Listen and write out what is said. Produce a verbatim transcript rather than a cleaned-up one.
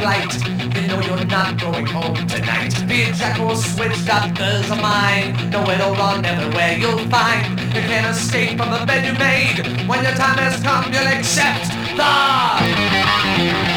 light. You know you're not going home tonight. Be a jack or switch, doctors of mine. No, it'll run everywhere you'll find. You can't escape from the bed you made. When your time has come, you'll accept the